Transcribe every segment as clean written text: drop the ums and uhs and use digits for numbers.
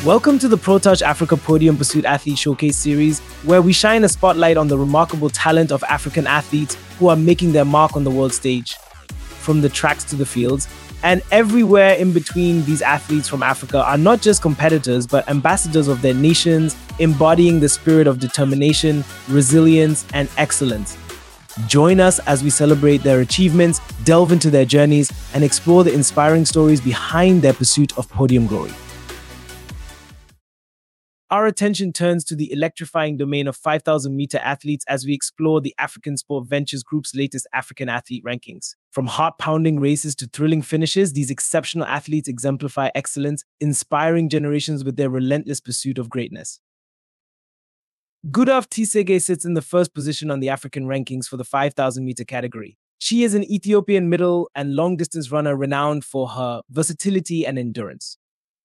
Welcome to the ProTouch Africa Podium Pursuit Athlete Showcase Series, where we shine a spotlight on the remarkable talent of African athletes who are making their mark on the world stage. From the tracks to the fields, and everywhere in between, these athletes from Africa are not just competitors, but ambassadors of their nations, embodying the spirit of determination, resilience, and excellence. Join us as we celebrate their achievements, delve into their journeys, and explore the inspiring stories behind their pursuit of podium glory. Our attention turns to the electrifying domain of 5,000-meter athletes as we explore the African Sport Ventures Group's latest African athlete rankings. From heart-pounding races to thrilling finishes, these exceptional athletes exemplify excellence, inspiring generations with their relentless pursuit of greatness. Gudaf Tsege sits in the first position on the African rankings for the 5,000-meter category. She is an Ethiopian middle and long-distance runner renowned for her versatility and endurance.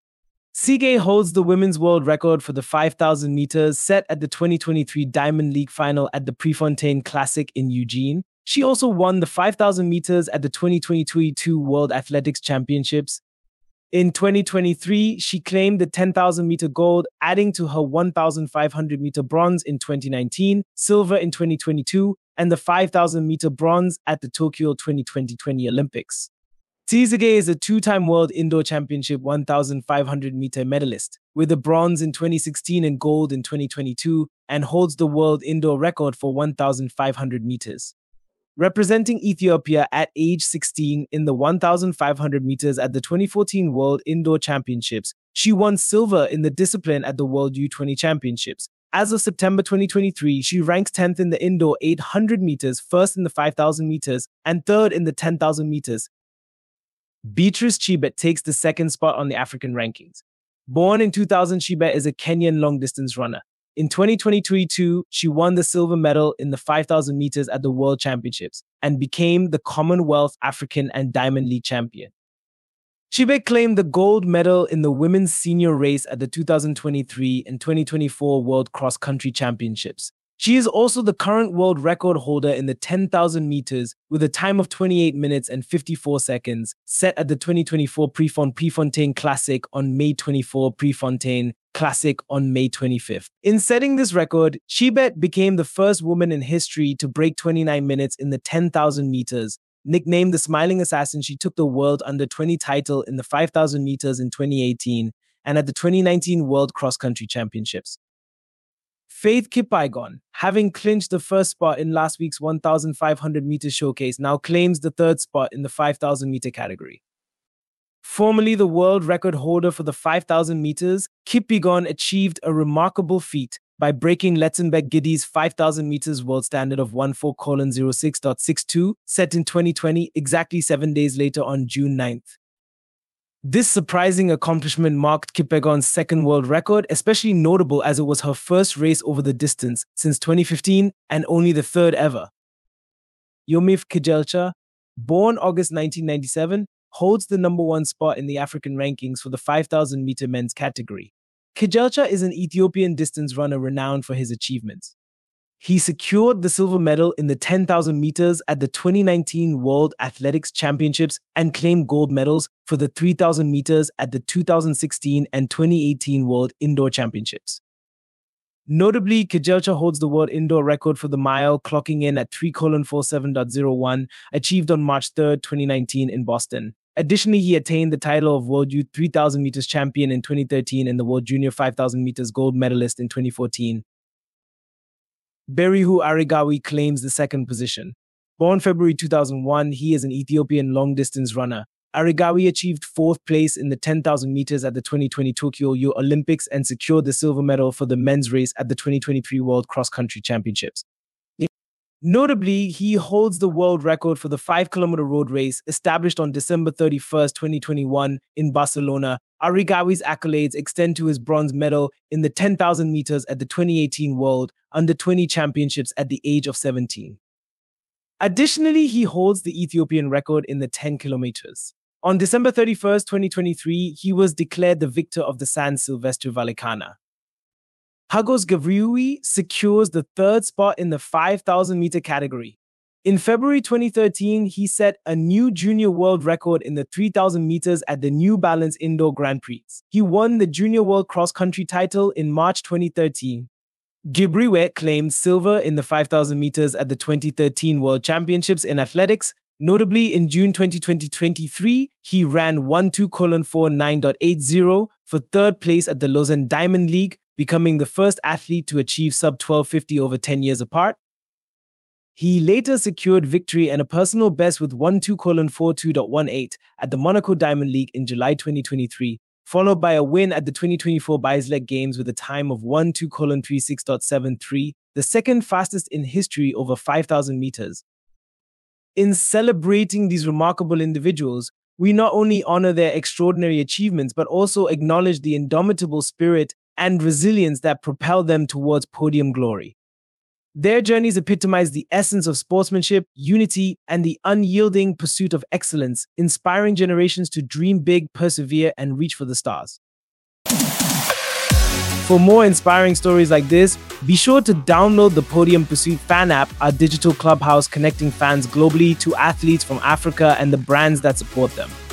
Tsege holds the women's world record for the 5,000 meters set at the 2023 Diamond League final at the Prefontaine Classic in Eugene. She also won the 5,000 meters at the 2022 World Athletics Championships. In 2023, she claimed the 10,000 meter gold, adding to her 1,500 meter bronze in 2019, silver in 2022, and the 5,000 meter bronze at the Tokyo 2020 Olympics. Tsege is a two-time World Indoor Championship 1,500-meter medalist, with a bronze in 2016 and gold in 2022, and holds the world indoor record for 1,500 meters. Representing Ethiopia at age 16 in the 1,500 meters at the 2014 World Indoor Championships, she won silver in the discipline at the World U20 Championships. As of September 2023, she ranks 10th in the indoor 800 meters, first in the 5,000 meters, and third in the 10,000 meters. Beatrice Chebet takes the second spot on the African rankings. Born in 2000, Chebet is a Kenyan long-distance runner. In 2022, she won the silver medal in the 5,000 meters at the World Championships and became the Commonwealth, African, and Diamond League champion. Chebet claimed the gold medal in the women's senior race at the 2023 and 2024 World Cross Country Championships. She is also the current world record holder in the 10,000 meters with a time of 28 minutes and 54 seconds, set at the 2024 Prefontaine Classic on May 24, Prefontaine Classic on May 25th. In setting this record, Chebet became the first woman in history to break 29 minutes in the 10,000 meters. Nicknamed the Smiling Assassin, she took the World Under-20 title in the 5,000 meters in 2018 and at the 2019 World Cross Country Championships. Faith Kipyegon, having clinched the first spot in last week's 1,500-meter showcase, now claims the third spot in the 5,000-meter category. Formerly the world record holder for the 5,000 meters, Kipyegon achieved a remarkable feat by breaking Letzenberg Gidi's 5,000 meters world standard of 14:06.62, set in 2020, exactly 7 days later on June 9th. This surprising accomplishment marked Kipyegon's second world record, especially notable as it was her first race over the distance since 2015 and only the third ever. Yomif Kejelcha, born August 1997, holds the number one spot in the African rankings for the 5,000-meter men's category. Kejelcha is an Ethiopian distance runner renowned for his achievements. He secured the silver medal in the 10,000 meters at the 2019 World Athletics Championships and claimed gold medals for the 3,000 meters at the 2016 and 2018 World Indoor Championships. Notably, Kejelcha holds the world indoor record for the mile, clocking in at 3:47.01, achieved on March 3, 2019 in Boston. Additionally, he attained the title of World Youth 3,000 meters champion in 2013 and the World Junior 5,000 meters gold medalist in 2014. Berihu Aregawi claims the second position. Born February 2001, he is an Ethiopian long-distance runner. Aregawi achieved fourth place in the 10,000 meters at the 2020 Tokyo Olympics and secured the silver medal for the men's race at the 2023 World Cross Country Championships. Notably, he holds the world record for the 5-kilometer road race established on December 31, 2021 in Barcelona. Aregawi's accolades extend to his bronze medal in the 10,000 meters at the 2018 World Under-20 Championships at the age of 17. Additionally, he holds the Ethiopian record in the 10 kilometers. On December 31, 2023, he was declared the victor of the San Silvestre Valicana. Hagos Gavriui secures the third spot in the 5,000-meter category. In February 2013, he set a new junior world record in the 3,000 meters at the New Balance Indoor Grand Prix. He won the junior world cross-country title in March 2013. Gebrhiwet claimed silver in the 5,000 meters at the 2013 World Championships in Athletics. Notably, in June 2023, he ran 12:49.80 for third place at the Lausanne Diamond League, becoming the first athlete to achieve sub-12:50 over 10 years apart. He later secured victory and a personal best with 12:42.18 at the Monaco Diamond League in July 2023, followed by a win at the 2024 Bislett Games with a time of 12:36.73, the second fastest in history over 5,000 meters. In celebrating these remarkable individuals, we not only honor their extraordinary achievements, but also acknowledge the indomitable spirit and resilience that propel them towards podium glory. Their journeys epitomize the essence of sportsmanship, unity, and the unyielding pursuit of excellence, inspiring generations to dream big, persevere, and reach for the stars. For more inspiring stories like this, be sure to download the Podium Pursuit fan app, our digital clubhouse connecting fans globally to athletes from Africa and the brands that support them.